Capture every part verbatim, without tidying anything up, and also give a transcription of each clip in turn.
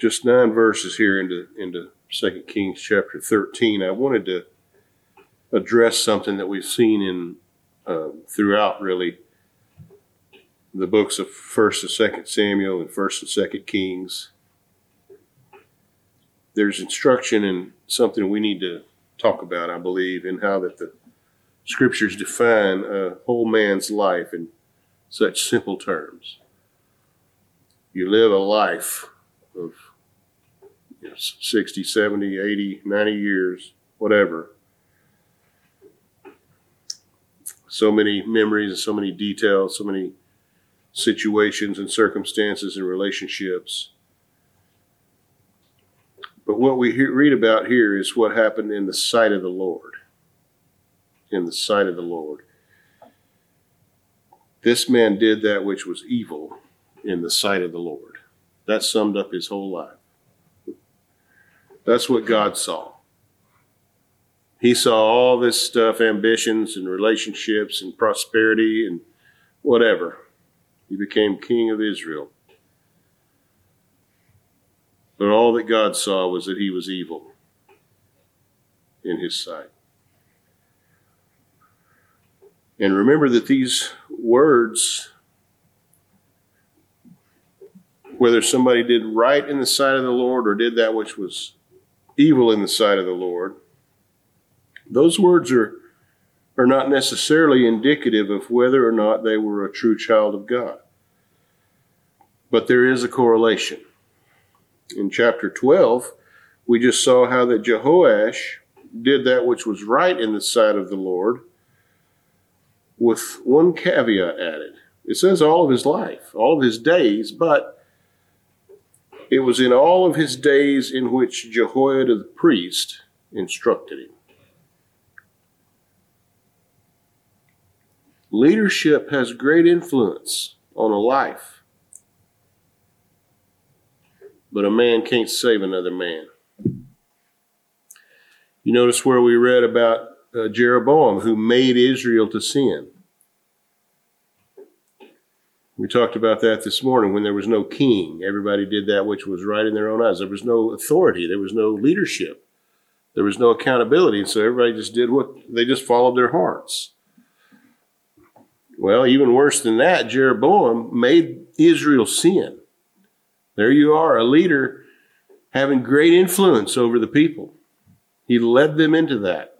just nine verses here into, into Second Kings chapter thirteen. I wanted to address something that we've seen in uh, throughout, really, the books of First and Second Samuel and First and Second Kings. There's instruction in something we need to talk about, I believe, in how that the Scriptures define a whole man's life in such simple terms. You live a life of you know, sixty, seventy, eighty, ninety years, whatever. So many memories and so many details, so many situations and circumstances and relationships. But what we hear, read about here is what happened in the sight of the Lord. In the sight of the Lord. This man did that which was evil in the sight of the Lord. That summed up his whole life. That's what God saw. He saw all this stuff, ambitions and relationships and prosperity and whatever. He became king of Israel. But all that God saw was that he was evil in his sight. And remember that these words, whether somebody did right in the sight of the Lord or did that which was evil in the sight of the Lord, those words are, are not necessarily indicative of whether or not they were a true child of God. But there is a correlation. In chapter twelve, we just saw how that Jehoash did that which was right in the sight of the Lord, with one caveat added. It says all of his life, all of his days, but it was in all of his days in which Jehoiada the priest instructed him. Leadership has great influence on a life. But a man can't save another man. You notice where we read about uh, Jeroboam, who made Israel to sin. We talked about that this morning when there was no king. Everybody did that which was right in their own eyes. There was no authority. There was no leadership. There was no accountability. And so everybody just did what, they just followed their hearts. Well, even worse than that, Jeroboam made Israel sin. There you are, a leader having great influence over the people. He led them into that.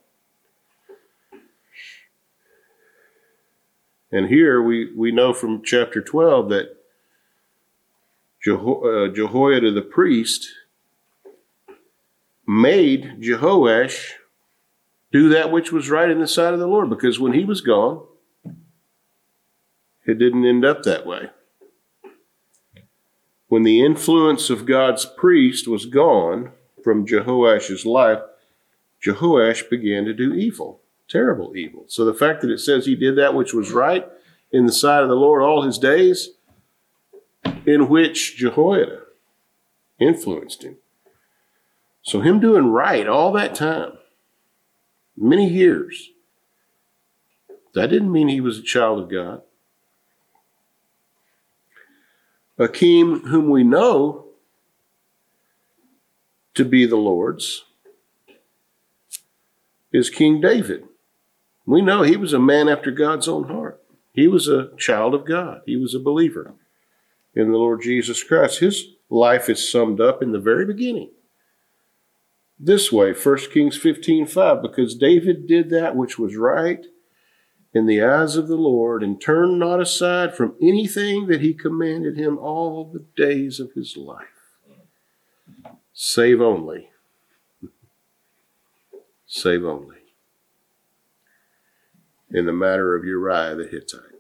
And here we, we know from chapter twelve that Jeho- uh, Jehoiada the priest made Jehoash do that which was right in the sight of the Lord, because when he was gone, it didn't end up that way. When the influence of God's priest was gone from Jehoash's life, Jehoash began to do evil, terrible evil. So the fact that it says he did that which was right in the sight of the Lord all his days, in which Jehoiada influenced him. So him doing right all that time, many years, that didn't mean he was a child of God. A king whom we know to be the Lord's is King David. We know he was a man after God's own heart. He was a child of God. He was a believer in the Lord Jesus Christ. His life is summed up in the very beginning this way, First Kings fifteen five, because David did that which was right in the eyes of the Lord, and turned not aside from anything that he commanded him all the days of his life. Save only. Save only. In the matter of Uriah the Hittite.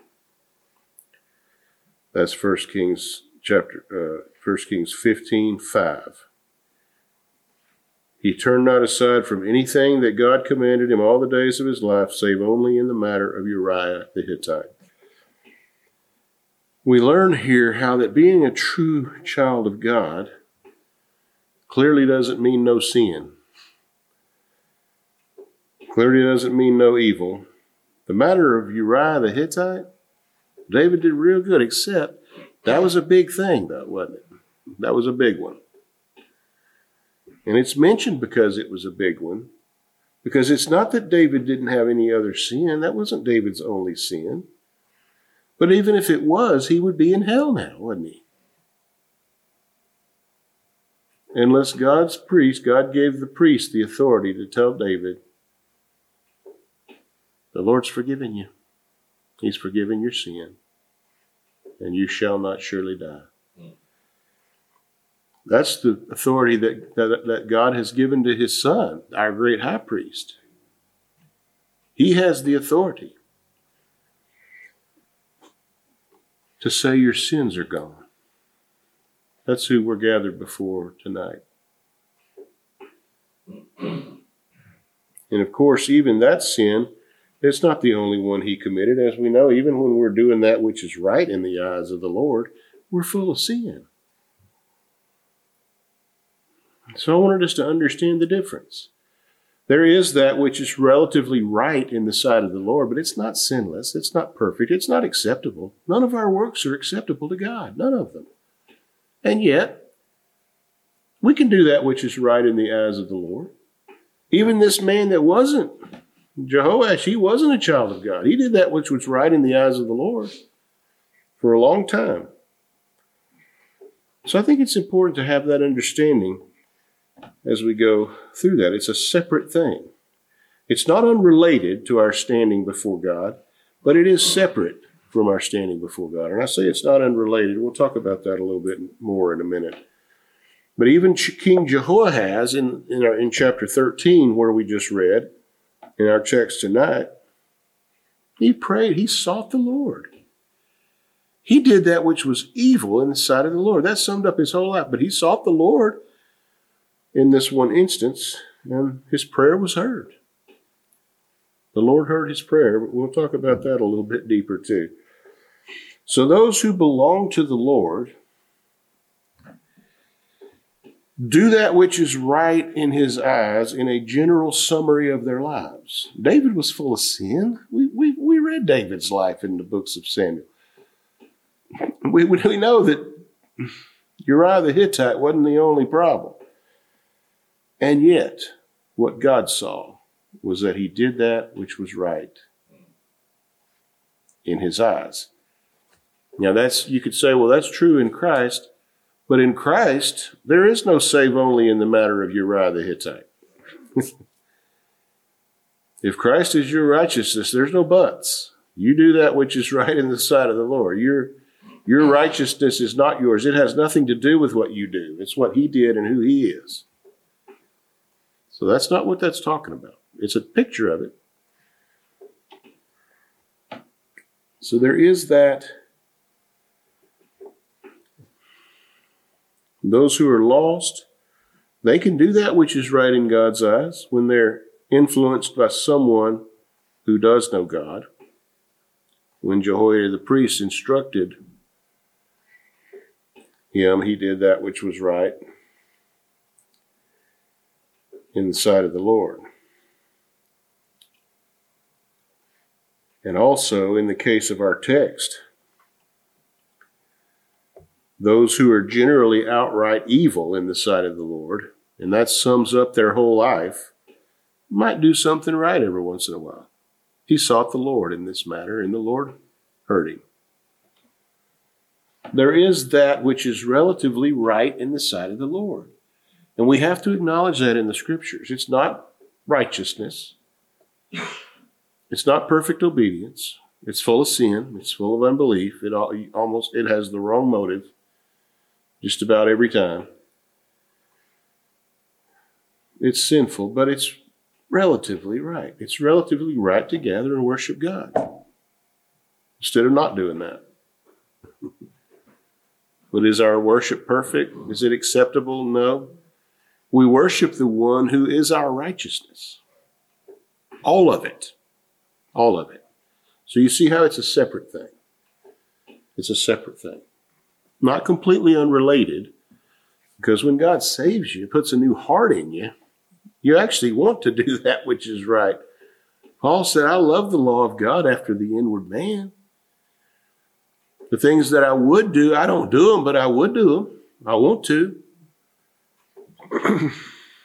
That's First Kings chapter uh, First Kings fifteen five. He turned not aside from anything that God commanded him all the days of his life, save only in the matter of Uriah the Hittite. We learn here how that being a true child of God clearly doesn't mean no sin. Clearly doesn't mean no evil. The matter of Uriah the Hittite, David did real good, except that was a big thing, though, wasn't it? That was a big one. And it's mentioned because it was a big one. Because it's not that David didn't have any other sin. That wasn't David's only sin. But even if it was, he would be in hell now, wouldn't he? Unless God's priest, God gave the priest the authority to tell David, the Lord's forgiven you. He's forgiven your sin. And you shall not surely die. That's the authority that, that, that God has given to his son, our great high priest. He has the authority to say your sins are gone. That's who we're gathered before tonight. And of course, even that sin, it's not the only one he committed. As we know, even when we're doing that which is right in the eyes of the Lord, we're full of sin. So I wanted us to understand the difference. There is that which is relatively right in the sight of the Lord, but it's not sinless. It's not perfect. It's not acceptable. None of our works are acceptable to God. None of them. And yet, we can do that which is right in the eyes of the Lord. Even this man that wasn't Jehoash, he wasn't a child of God. He did that which was right in the eyes of the Lord for a long time. So I think it's important to have that understanding as we go through that. It's a separate thing. It's not unrelated to our standing before God, but it is separate from our standing before God. And I say it's not unrelated. We'll talk about that a little bit more in a minute. But even King Jehoahaz in, in, our, in chapter thirteen, where we just read, in our text tonight, he prayed, he sought the Lord. He did that which was evil in the sight of the Lord. That summed up his whole life. But he sought the Lord in this one instance, and his prayer was heard. The Lord heard his prayer. We'll talk about that a little bit deeper too. So those who belong to the Lord do that which is right in his eyes in a general summary of their lives. David was full of sin. We, we, we read David's life in the books of Samuel. We, we know that Uriah the Hittite wasn't the only problem. And yet, what God saw was that he did that which was right in his eyes. Now that's, you could say, well, that's true in Christ. But in Christ, there is no save only in the matter of Uriah the Hittite. If Christ is your righteousness, there's no buts. You do that which is right in the sight of the Lord. Your, your righteousness is not yours. It has nothing to do with what you do. It's what he did and who he is. So that's not what that's talking about. It's a picture of it. So there is that. Those who are lost, they can do that which is right in God's eyes when they're influenced by someone who does know God. When Jehoiada the priest instructed him, he did that which was right in the sight of the Lord. And also, in the case of our text, those who are generally outright evil in the sight of the Lord, and that sums up their whole life, might do something right every once in a while. He sought the Lord in this matter, and the Lord heard him. There is that which is relatively right in the sight of the Lord. And we have to acknowledge that in the Scriptures. It's not righteousness. It's not perfect obedience. It's full of sin. It's full of unbelief. It almost it has the wrong motive just about every time. It's sinful, but it's relatively right. It's relatively right to gather and worship God instead of not doing that. But is our worship perfect? Is it acceptable? No. We worship the one who is our righteousness. All of it. All of it. So you see how it's a separate thing. It's a separate thing. Not completely unrelated, because when God saves you, puts a new heart in you, you actually want to do that which is right. Paul said, I love the law of God after the inward man. The things that I would do, I don't do them, but I would do them. I want to.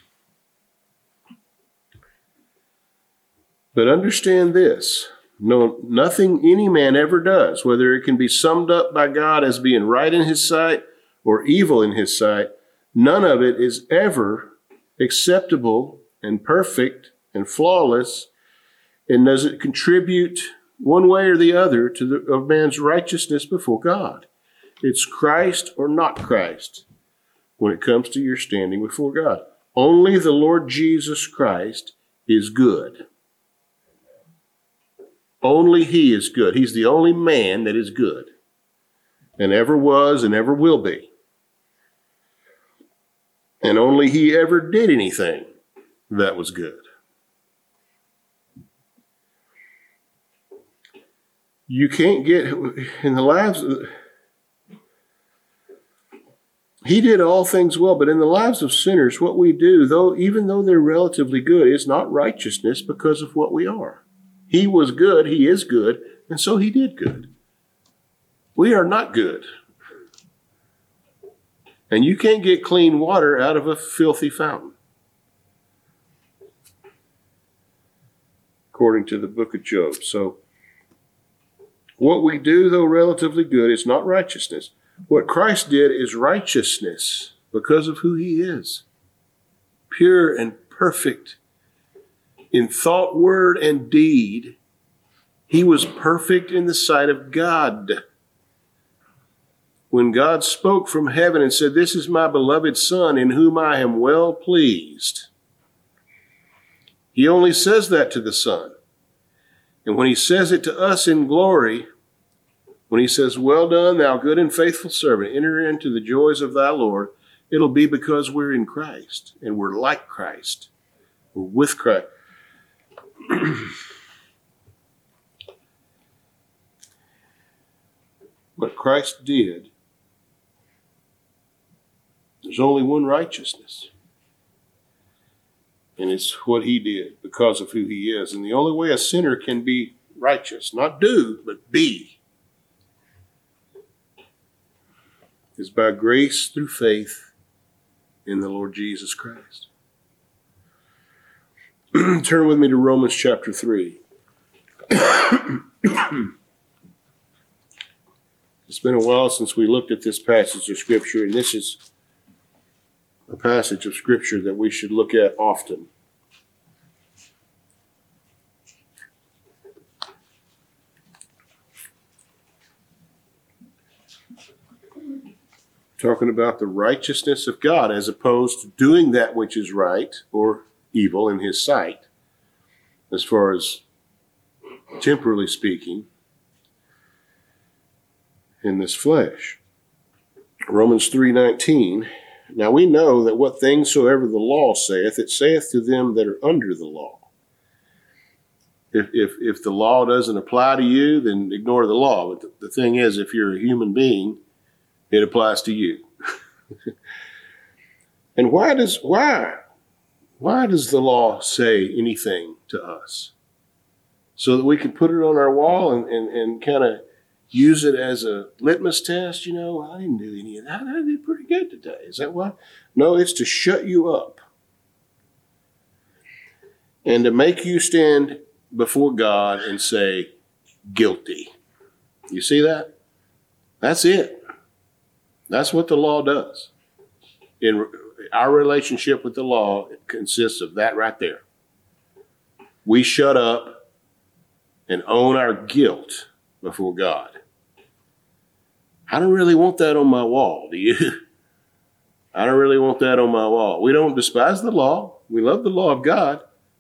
But understand this, no, nothing any man ever does, whether it can be summed up by God as being right in his sight or evil in his sight, none of it is ever acceptable and perfect and flawless, and does it contribute one way or the other to the, of man's righteousness before God. It's Christ or not Christ when it comes to your standing before God. Only the Lord Jesus Christ is good. Only he is good. He's the only man that is good, and ever was and ever will be. And only he ever did anything that was good. You can't get in the lives of, he did all things well, but in the lives of sinners, what we do, though, even though they're relatively good, is not righteousness because of what we are. He was good, he is good, and so he did good. We are not good. And you can't get clean water out of a filthy fountain, according to the book of Job. So, what we do, though relatively good, is not righteousness. What Christ did is righteousness because of who he is. Pure and perfect in thought, word, and deed. He was perfect in the sight of God. When God spoke from heaven and said, "This is my beloved Son in whom I am well pleased," he only says that to the Son. And when he says it to us in glory, when he says, "Well done, thou good and faithful servant, enter into the joys of thy Lord," it'll be because we're in Christ and we're like Christ. We're with Christ. What Christ did, there's only one righteousness. And it's what he did because of who he is. And the only way a sinner can be righteous, not do, but be, is by grace through faith in the Lord Jesus Christ. Turn with me to Romans chapter three. It's been a while since we looked at this passage of Scripture, and this is a passage of Scripture that we should look at often. Talking about the righteousness of God as opposed to doing that which is right or evil in his sight, as far as temporally speaking, in this flesh. Romans three nineteen. Now we know that what things soever the law saith, it saith to them that are under the law. If, if, if the law doesn't apply to you, then ignore the law. But the, the thing is, if you're a human being, it applies to you. And why does why why does the law say anything to us? So that we can put it on our wall and, and, and kind of use it as a litmus test. You know, I didn't do any of that. I did pretty good today. Is that why? No, it's to shut you up and to make you stand before God and say, guilty. You see that? That's it. That's what the law does. In our relationship with the law, it consists of that right there. We shut up and own our guilt before God. I don't really want that on my wall, do you? I don't really want that on my wall. We don't despise the law. We love the law of God.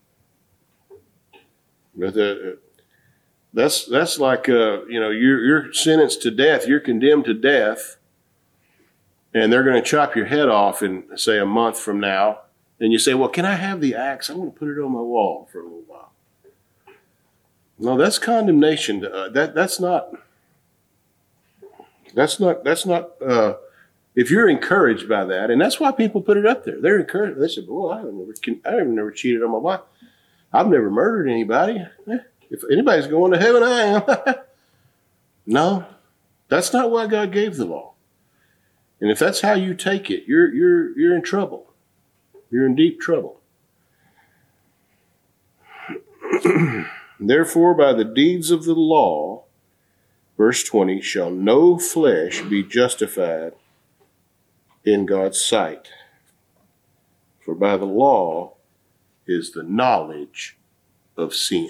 But the, that's that's like, uh, you know, you're, you're sentenced to death. You're condemned to death. And they're going to chop your head off in, say, a month from now. And you say, well, can I have the axe? I want to put it on my wall for a little while. No, that's condemnation. To, uh, that that's not. That's not. That's not. Uh, if you're encouraged by that, and that's why people put it up there. They're encouraged. They said, "Well, I have never. I have never cheated on my wife. I've never murdered anybody. If anybody's going to heaven, I am." No, that's not why God gave the law. And if that's how you take it, you're you're you're in trouble. You're in deep trouble. Therefore, by the deeds of the law, verse twenty, shall no flesh be justified in God's sight. For by the law is the knowledge of sin.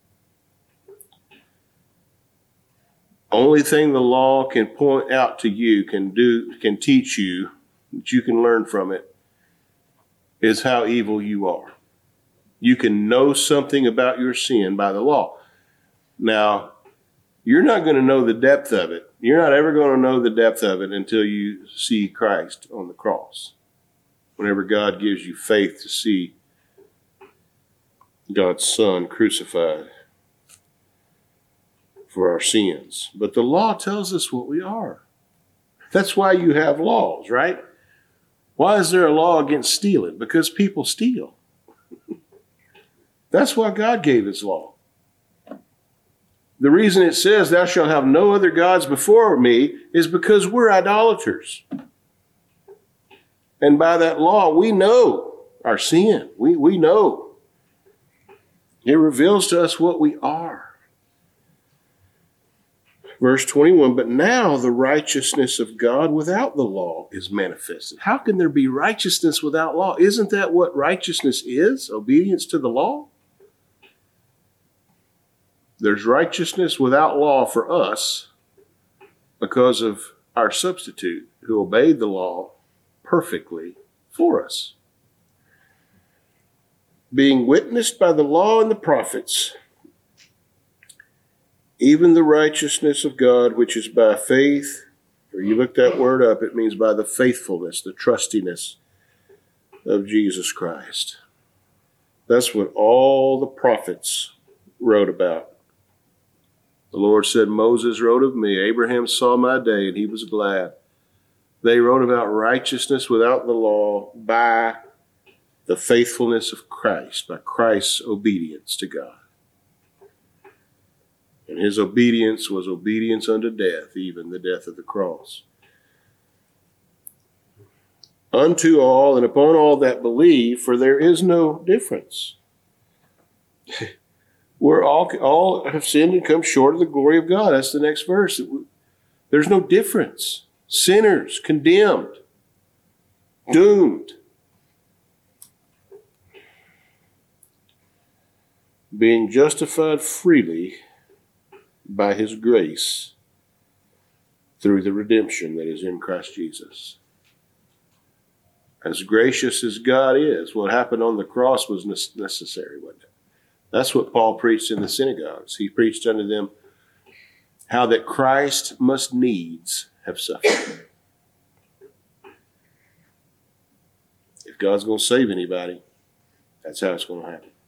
Only thing the law can point out to you, can do, can teach you, that you can learn from it, is how evil you are. You can know something about your sin by the law. Now, you're not going to know the depth of it. You're not ever going to know the depth of it until you see Christ on the cross. Whenever God gives you faith to see God's Son crucified for our sins. But the law tells us what we are. That's why you have laws, right? Why is there a law against stealing? Because people steal. That's why God gave his law. The reason it says, thou shalt have no other gods before me, is because we're idolaters. And by that law, we know our sin. We, we know. It reveals to us what we are. Verse twenty-one, but now the righteousness of God without the law is manifested. How can there be righteousness without law? Isn't that what righteousness is? Obedience to the law? There's righteousness without law for us because of our substitute who obeyed the law perfectly for us. Being witnessed by the law and the prophets, even the righteousness of God, which is by faith, or you look that word up, it means by the faithfulness, the trustiness of Jesus Christ. That's what all the prophets wrote about. The Lord said, Moses wrote of me, Abraham saw my day, and he was glad. They wrote about righteousness without the law by the faithfulness of Christ, by Christ's obedience to God. And his obedience was obedience unto death, even the death of the cross. Unto all and upon all that believe, for there is no difference. We're all, all have sinned and come short of the glory of God. That's the next verse. There's no difference. Sinners, condemned, doomed. Being justified freely by his grace through the redemption that is in Christ Jesus. As gracious as God is, what happened on the cross was necessary, wasn't it? That's what Paul preached in the synagogues. He preached unto them how that Christ must needs have suffered. If God's going to save anybody, that's how it's going to happen.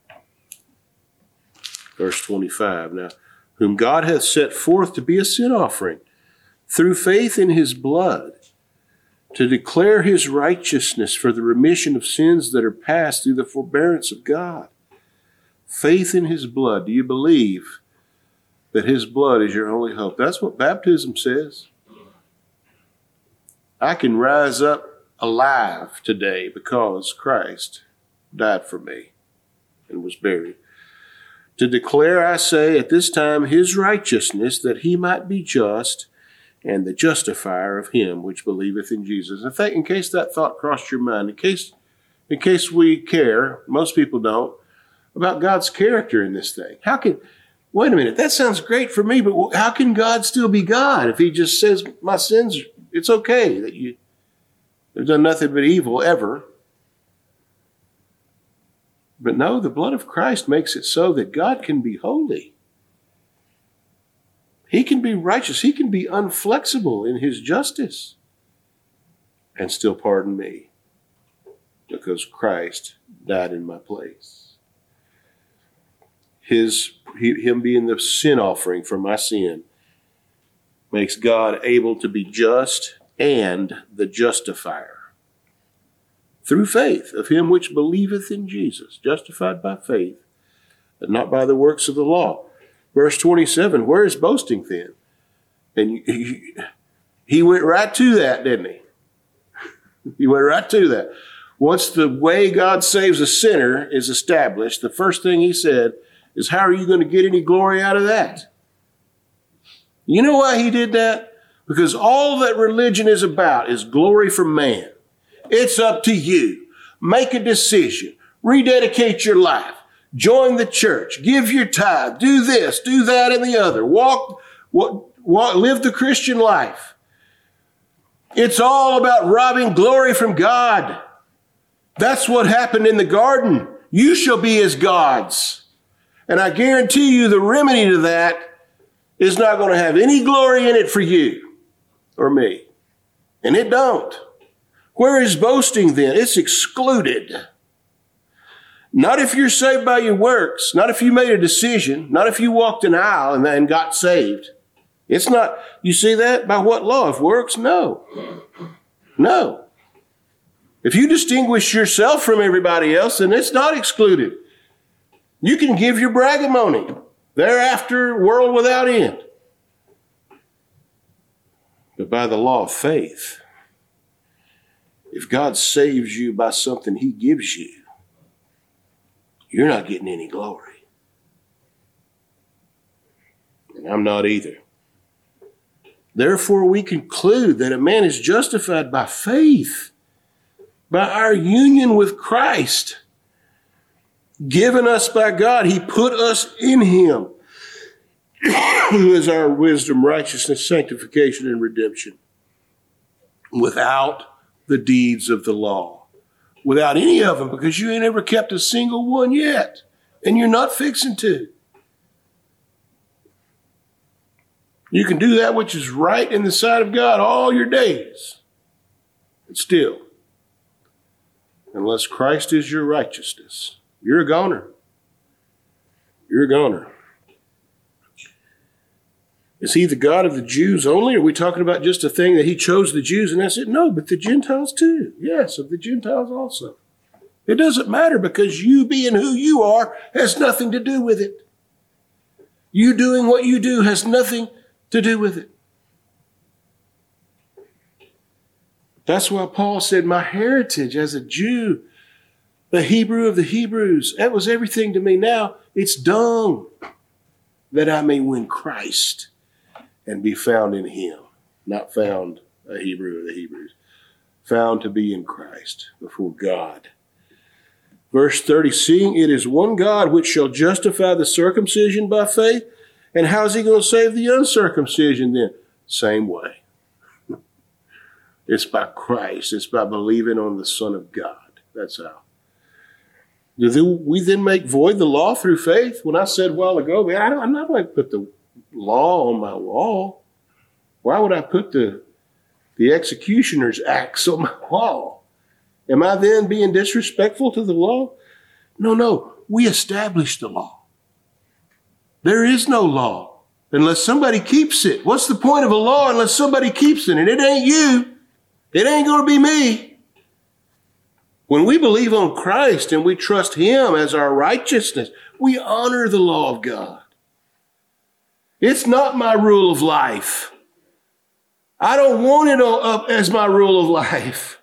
Verse twenty-five, now, whom God hath set forth to be a sin offering through faith in his blood, to declare his righteousness for the remission of sins that are past through the forbearance of God. Faith in his blood. Do you believe that his blood is your only hope? That's what baptism says. I can rise up alive today because Christ died for me and was buried. To declare, I say, at this time his righteousness, that he might be just and the justifier of him which believeth in Jesus. In fact, in case that thought crossed your mind, in case, in case we care, most people don't, about God's character in this thing. How can, wait a minute, that sounds great for me, but how can God still be God if he just says, my sins, it's okay that you have done nothing but evil ever? But no, the blood of Christ makes it so that God can be holy. He can be righteous. He can be unflexible in his justice and still pardon me because Christ died in my place. His, him being the sin offering for my sin makes God able to be just and the justifier through faith of him which believeth in Jesus, justified by faith, and not by the works of the law. Verse twenty-seven, where is boasting then? And he, he went right to that, didn't he? He went right to that. Once the way God saves a sinner is established, the first thing he said is, how are you going to get any glory out of that? You know why he did that? Because all that religion is about is glory from man. It's up to you. Make a decision. Rededicate your life. Join the church. Give your tithe. Do this, do that, and the other. Walk, walk, walk live the Christian life. It's all about robbing glory from God. That's what happened in the garden. You shall be as gods. And I guarantee you the remedy to that is not going to have any glory in it for you or me. And it don't. Where is boasting then? It's excluded. Not if you're saved by your works, not if you made a decision, not if you walked an aisle and then got saved. It's not, you see that? By what law? Of works? No. No. If you distinguish yourself from everybody else, then it's not excluded. You can give your bragamony. Thereafter, world without end. But by the law of faith, if God saves you by something he gives you, you're not getting any glory. And I'm not either. Therefore, we conclude that a man is justified by faith, by our union with Christ, given us by God. He put us in him, who is our wisdom, righteousness, sanctification, and redemption, without the deeds of the law. Without any of them, because you ain't ever kept a single one yet, and you're not fixing to. You can do that which is right in the sight of God all your days. And still, unless Christ is your righteousness, you're a goner. You're a goner. Is he the God of the Jews only? Are we talking about just a thing that he chose the Jews and that's it? No, but the Gentiles too. Yes, of the Gentiles also. It doesn't matter, because you being who you are has nothing to do with it. You doing what you do has nothing to do with it. That's why Paul said, my heritage as a Jew, the Hebrew of the Hebrews, that was everything to me. Now it's dung, that I may win Christ and be found in him. Not found a Hebrew of the Hebrews. Found to be in Christ before God. Verse thirty, seeing it is one God which shall justify the circumcision by faith. And how's he going to save the uncircumcision then? Same way. It's by Christ. It's by believing on the Son of God. That's how. Do we then make void the law through faith? When I said a while ago, man, I don't, I'm not going to put the law on my wall. Why would I put the, the executioner's axe on my wall? Am I then being disrespectful to the law? No, no. We established the law. There is no law unless somebody keeps it. What's the point of a law unless somebody keeps it? And it ain't you. It ain't going to be me. When we believe on Christ and we trust him as our righteousness, we honor the law of God. It's not my rule of life. I don't want it up as my rule of life.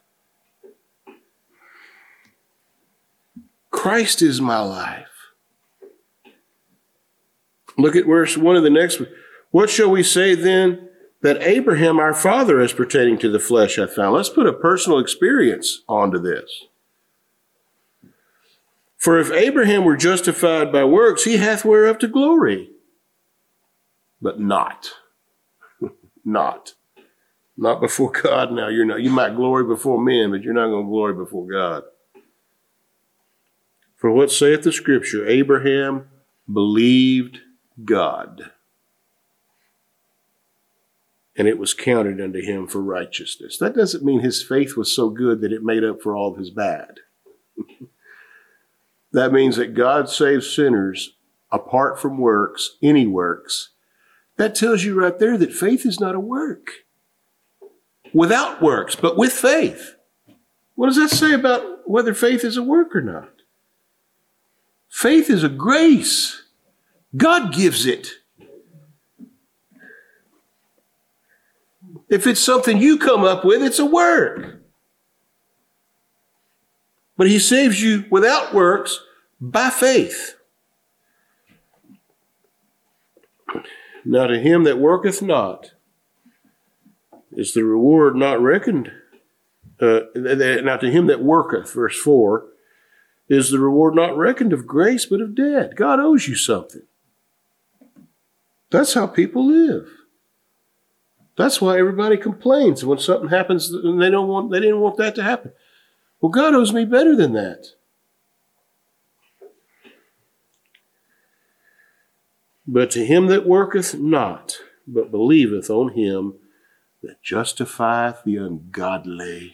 Christ is my life. Look at verse one of the next one. What shall we say then that Abraham, our father, as pertaining to the flesh, hath found? Let's put a personal experience onto this. For if Abraham were justified by works, he hath whereof to glory. But not. Not. Not before God now. You're not. You might glory before men, but you're not going to glory before God. For what saith the scripture? Abraham believed God, and it was counted unto him for righteousness. That doesn't mean his faith was so good that it made up for all of his bad. That means that God saves sinners apart from works, any works. That tells you right there that faith is not a work. Without works, but with faith. What does that say about whether faith is a work or not? Faith is a grace. God gives it. If it's something you come up with, it's a work. But he saves you without works by faith. Now to him that worketh not is the reward not reckoned. Uh, now to him that worketh, verse four, is the reward not reckoned of grace but of debt. God owes you something. That's how people live. That's why everybody complains when something happens and they don't want they didn't want that to happen. Well, God owes me better than that. But to him that worketh not, but believeth on him that justifieth the ungodly,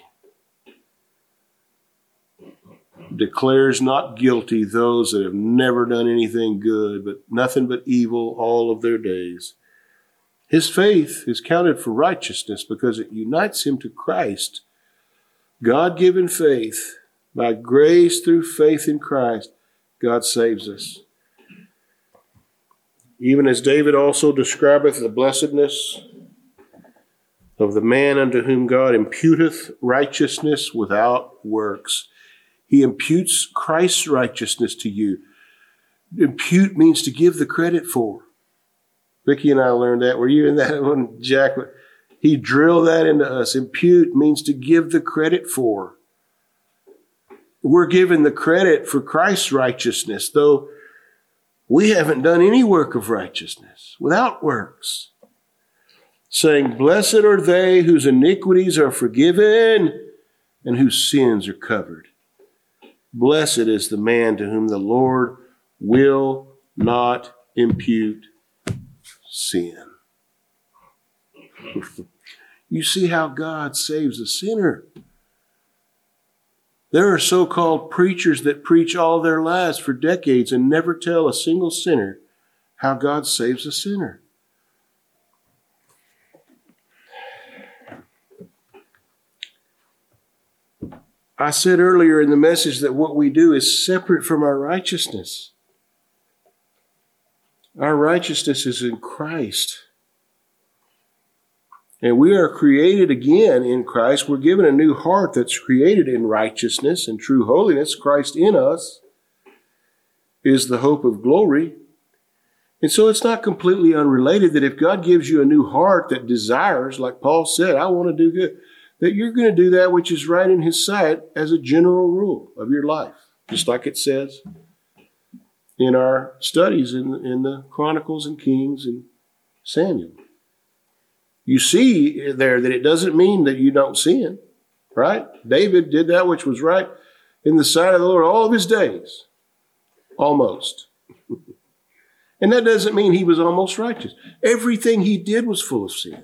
declares not guilty those that have never done anything good, but nothing but evil all of their days. His faith is counted for righteousness because it unites him to Christ. God-given faith, by grace through faith in Christ, God saves us. Even as David also describeth the blessedness of the man unto whom God imputeth righteousness without works. He imputes Christ's righteousness to you. Impute means to give the credit for. Ricky and I learned that. Were you in that one, Jack? He drilled that into us. Impute means to give the credit for. We're given the credit for Christ's righteousness, though we haven't done any work of righteousness, without works. Saying, blessed are they whose iniquities are forgiven and whose sins are covered. Blessed is the man to whom the Lord will not impute sin. You see how God saves a sinner. There are so-called preachers that preach all their lives for decades and never tell a single sinner how God saves a sinner. I said earlier in the message that what we do is separate from our righteousness. Our righteousness is in Christ. And we are created again in Christ. We're given a new heart that's created in righteousness and true holiness. Christ in us is the hope of glory. And so it's not completely unrelated that if God gives you a new heart that desires, like Paul said, I want to do good, that you're going to do that which is right in his sight as a general rule of your life. Just like it says in our studies in, in the Chronicles and Kings and Samuel. You see there that it doesn't mean that you don't sin, right? David did that which was right in the sight of the Lord all of his days. Almost. And that doesn't mean he was almost righteous. Everything he did was full of sin.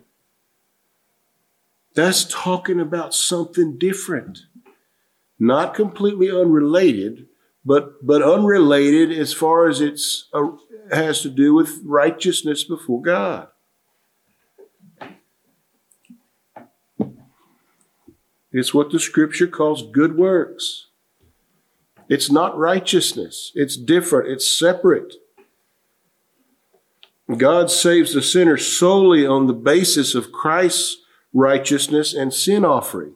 That's talking about something different. Not completely unrelated, but, but unrelated as far as it's uh, has to do with righteousness before God. It's what the scripture calls good works. It's not righteousness. It's different. It's separate. God saves the sinner solely on the basis of Christ's righteousness and sin offering.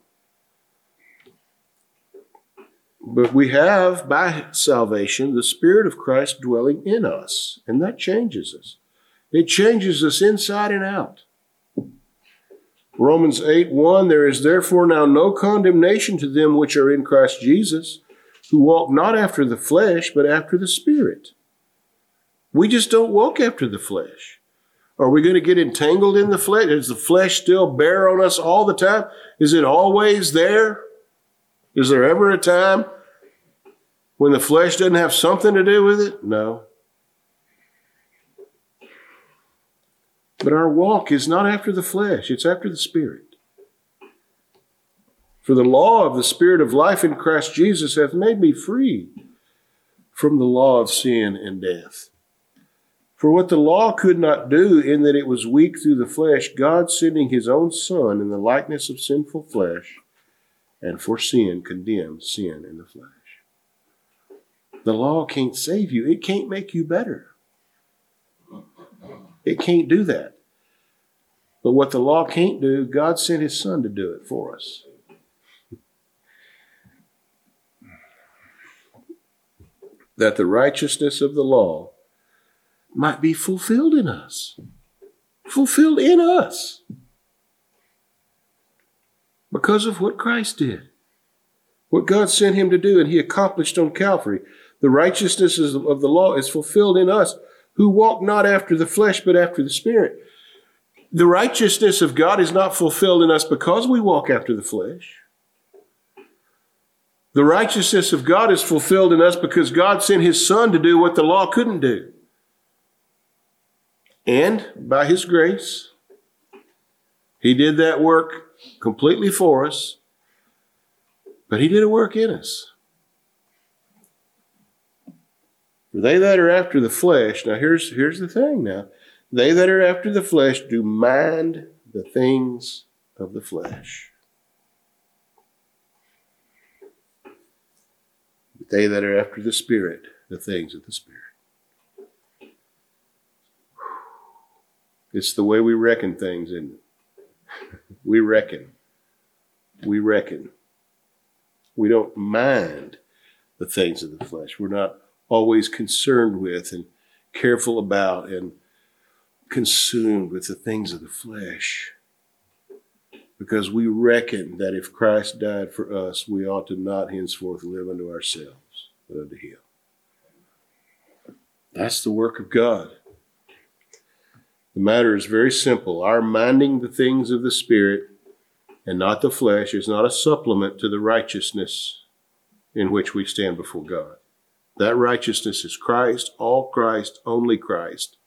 But we have, by salvation, the Spirit of Christ dwelling in us, and that changes us. It changes us inside and out. Romans eight one, there is therefore now no condemnation to them which are in Christ Jesus, who walk not after the flesh, but after the Spirit. We just don't walk after the flesh. Are we going to get entangled in the flesh? Does the flesh still bear on us all the time? Is it always there? Is there ever a time when the flesh doesn't have something to do with it? No. But our walk is not after the flesh, it's after the Spirit. For the law of the Spirit of life in Christ Jesus hath made me free from the law of sin and death. For what the law could not do, in that it was weak through the flesh, God sending his own Son in the likeness of sinful flesh, and for sin condemned sin in the flesh. The law can't save you. It can't make you better. It can't do that. But what the law can't do, God sent his Son to do it for us. that the righteousness of the law might be fulfilled in us. Fulfilled in us. Because of what Christ did. What God sent him to do and he accomplished on Calvary. The righteousness of the law is fulfilled in us who walk not after the flesh but after the Spirit. The righteousness of God is not fulfilled in us because we walk after the flesh. The righteousness of God is fulfilled in us because God sent his Son to do what the law couldn't do. And by his grace, he did that work completely for us, but he did a work in us. For they that are after the flesh, now here's, here's the thing now. They that are after the flesh do mind the things of the flesh. But they that are after the Spirit, the things of the Spirit. It's the way we reckon things, isn't it? We reckon. We reckon. We don't mind the things of the flesh. We're not always concerned with and careful about and consumed with the things of the flesh. Because we reckon that if Christ died for us, we ought to not henceforth live unto ourselves, but unto him. That's the work of God. The matter is very simple. Our minding the things of the Spirit and not the flesh is not a supplement to the righteousness in which we stand before God. That righteousness is Christ, all Christ, only Christ.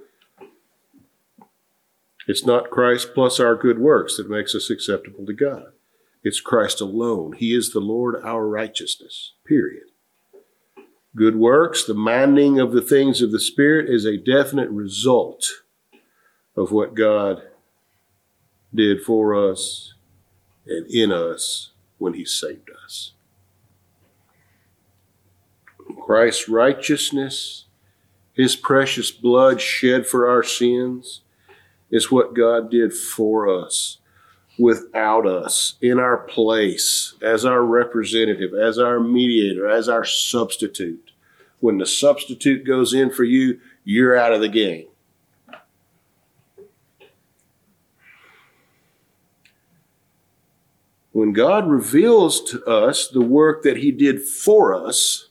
It's not Christ plus our good works that makes us acceptable to God. It's Christ alone. He is the Lord, our righteousness, period. Good works, the minding of the things of the Spirit, is a definite result of what God did for us and in us when he saved us. Christ's righteousness, his precious blood shed for our sins, is what God did for us, without us, in our place, as our representative, as our mediator, as our substitute. When the substitute goes in for you, you're out of the game. When God reveals to us the work that he did for us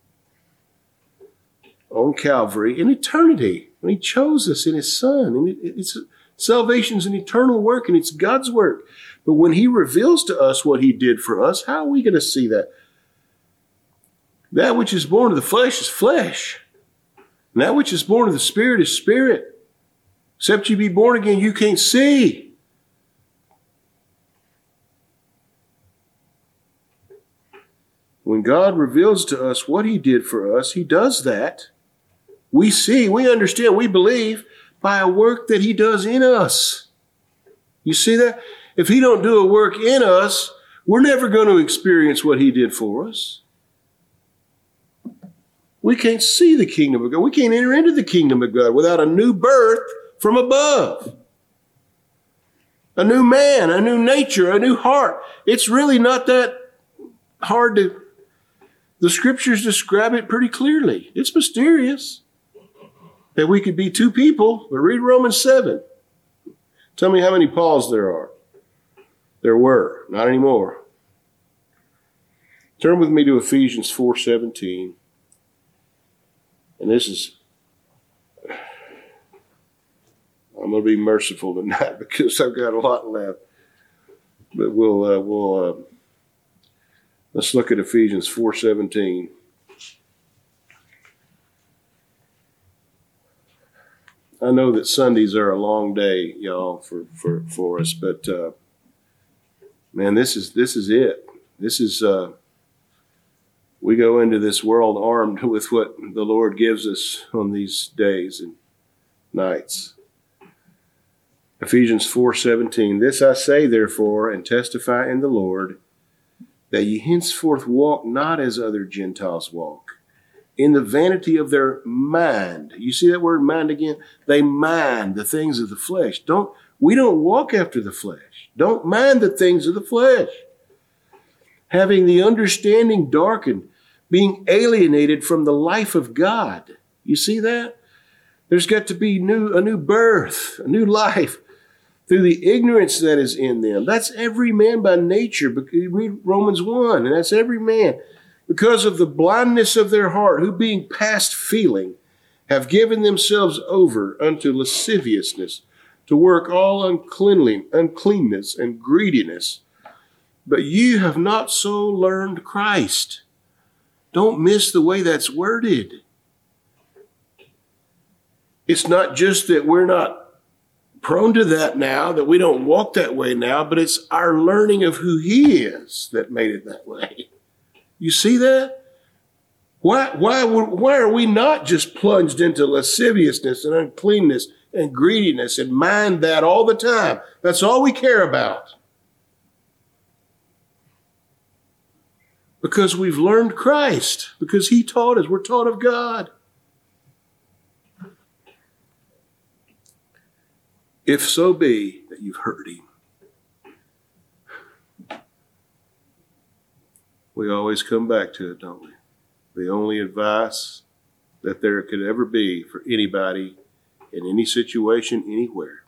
on Calvary in eternity, when he chose us in his Son, and it's salvation's an eternal work and it's God's work. But when he reveals to us what he did for us, how are we going to see that? That which is born of the flesh is flesh. And that which is born of the Spirit is spirit. Except you be born again, you can't see. When God reveals to us what he did for us, he does that. We see, we understand, we believe by a work that he does in us. You see that? If he don't do a work in us, we're never going to experience what he did for us. We can't see the kingdom of God. We can't enter into the kingdom of God without a new birth from above. A new man, a new nature, a new heart. It's really not that hard to... The scriptures describe it pretty clearly. It's mysterious that we could be two people, but read Romans seven. Tell me how many Pauls there are. There were, not anymore. Turn with me to Ephesians four seventeen. And this is, I'm going to be merciful tonight because I've got a lot left. But we'll, uh, we'll, uh, let's look at Ephesians four seventeen. I know that Sundays are a long day, y'all, for, for, for us, but uh, man, this is this is it. This is uh, we go into this world armed with what the Lord gives us on these days and nights. Ephesians four seventeen. This I say, therefore, and testify in the Lord, that ye henceforth walk not as other Gentiles walk, in the vanity of their mind. You see that word mind again? They mind the things of the flesh. Don't, we don't walk after the flesh. Don't mind the things of the flesh. Having the understanding darkened, being alienated from the life of God. You see that? There's got to be new, a new birth, a new life through the ignorance that is in them. That's every man by nature. You read Romans one, and that's every man. Because of the blindness of their heart, who being past feeling, have given themselves over unto lasciviousness, to work all uncleanly, uncleanness and greediness. But you have not so learned Christ. Don't miss the way that's worded. It's not just that we're not prone to that now, that we don't walk that way now, but it's our learning of who he is that made it that way. You see that? Why, why, why are we not just plunged into lasciviousness and uncleanness and greediness and mind that all the time? That's all we care about. Because we've learned Christ, because he taught us. We're taught of God. If so be that you've heard him. We always come back to it, don't we? The only advice that there could ever be for anybody in any situation, anywhere.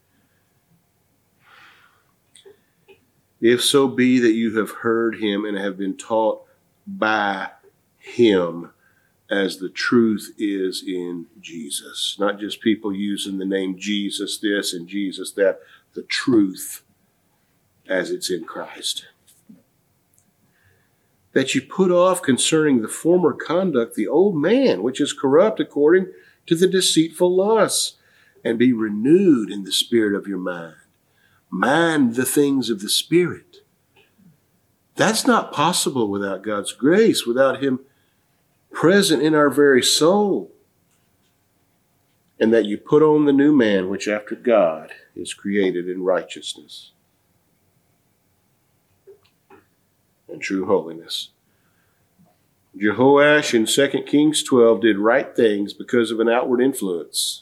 If so be that you have heard him and have been taught by him, as the truth is in Jesus. Not just people using the name Jesus this and Jesus that. The truth as it's in Christ. That you put off concerning the former conduct the old man, which is corrupt according to the deceitful lusts, and be renewed in the spirit of your mind. Mind the things of the Spirit. That's not possible without God's grace, without him present in our very soul. And that you put on the new man, which after God is created in righteousness and true holiness. Jehoash in Second Kings twelve did right things because of an outward influence.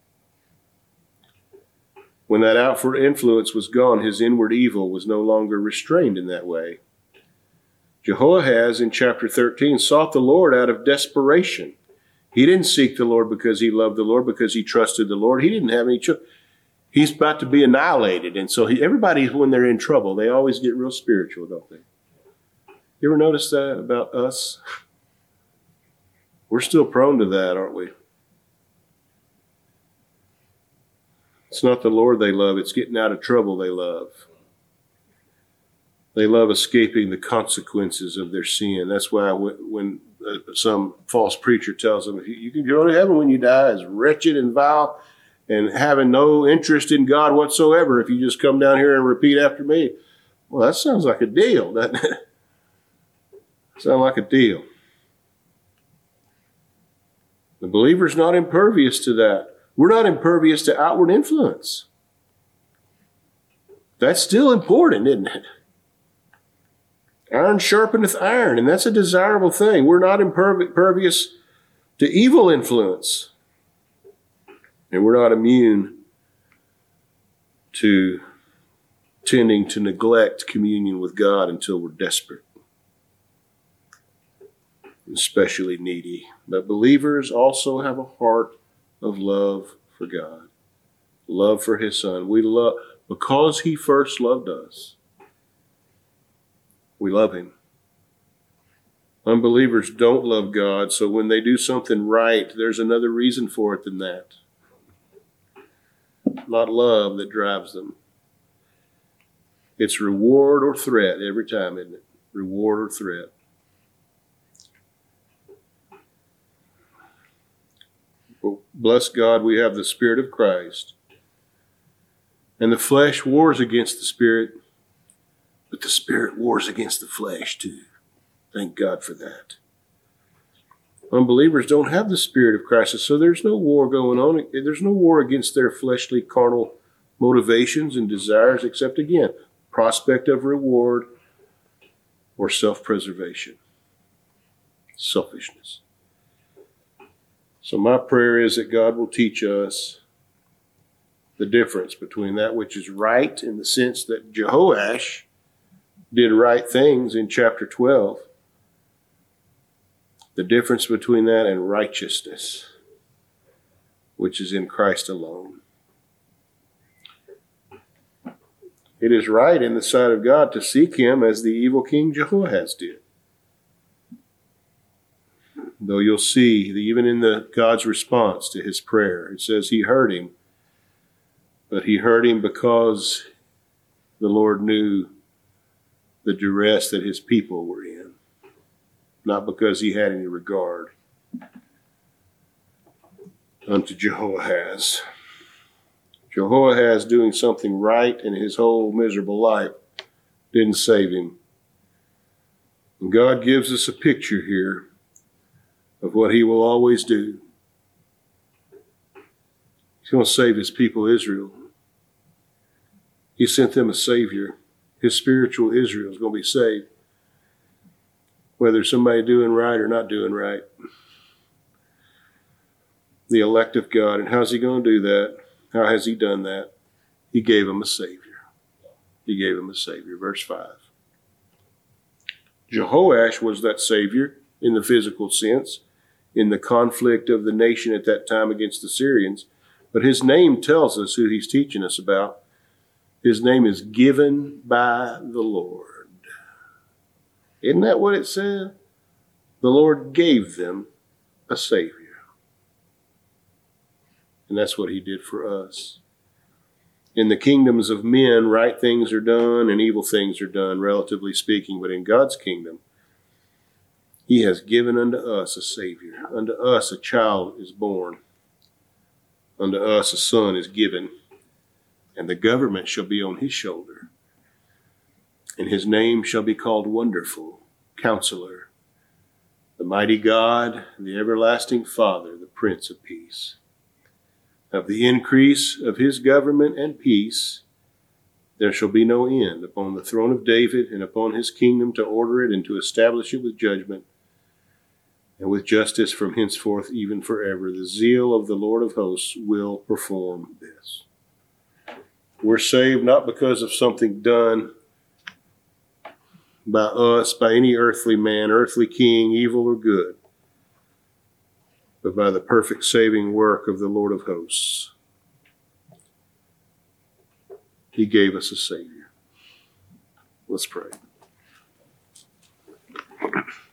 When that outward influence was gone, his inward evil was no longer restrained in that way. Jehoahaz in chapter thirteen sought the Lord out of desperation. He didn't seek the Lord because he loved the Lord, because he trusted the Lord. He didn't have any choice. He's about to be annihilated. And so he, everybody, when they're in trouble, they always get real spiritual, don't they? You ever notice that about us? We're still prone to that, aren't we? It's not the Lord they love. It's getting out of trouble they love. They love escaping the consequences of their sin. That's why when some false preacher tells them, you can go to heaven when you die as wretched and vile and having no interest in God whatsoever if you just come down here and repeat after me. Well, that sounds like a deal, doesn't it? Sound like a deal. The believer's not impervious to that. We're not impervious to outward influence. That's still important, isn't it? Iron sharpeneth iron, and that's a desirable thing. We're not impervious to evil influence. And we're not immune to tending to neglect communion with God until we're desperate, especially needy. But believers also have a heart of love for God, love for his Son. We love, because he first loved us, we love him. Unbelievers don't love God, so when they do something right, there's another reason for it than that. Not love that drives them. It's reward or threat every time, isn't it? Reward or threat. Well, bless God, we have the Spirit of Christ. And the flesh wars against the Spirit, but the Spirit wars against the flesh too. Thank God for that. Unbelievers don't have the Spirit of Christ, so there's no war going on. There's no war against their fleshly, carnal motivations and desires, except, again, prospect of reward or self-preservation, selfishness. So my prayer is that God will teach us the difference between that which is right, in the sense that Jehoash did right things in chapter twelve, The difference between that and righteousness, which is in Christ alone. It is right in the sight of God to seek him as the evil king Jehoahaz did. Though you'll see that even in the God's response to his prayer, it says he heard him, but he heard him because the Lord knew the duress that his people were in, not because he had any regard unto Jehoahaz. Jehoahaz doing something right in his whole miserable life didn't save him. And God gives us a picture here of what he will always do. He's going to save his people Israel. He sent them a Savior. His spiritual Israel is going to be saved, whether somebody doing right or not doing right. The elect of God. And how's he going to do that? How has he done that? He gave them a Savior. He gave them a Savior. Verse five. Jehoash was that Savior in the physical sense, in the conflict of the nation at that time against the Syrians. But his name tells us who he's teaching us about. His name is given by the Lord. Isn't that what it said? The Lord gave them a Savior. And that's what he did for us. In the kingdoms of men, right things are done and evil things are done, relatively speaking. But in God's kingdom, he has given unto us a Savior. Unto us a child is born. Unto us a son is given. And the government shall be on his shoulder. And his name shall be called Wonderful, Counselor, the Mighty God, the Everlasting Father, the Prince of Peace. Of the increase of his government and peace, there shall be no end upon the throne of David and upon his kingdom, to order it and to establish it with judgment and with justice from henceforth even forever. The zeal of the Lord of hosts will perform this. We're saved not because of something done by us, by any earthly man, earthly king, evil or good, but by the perfect saving work of the Lord of hosts. He gave us a Savior. Let's pray.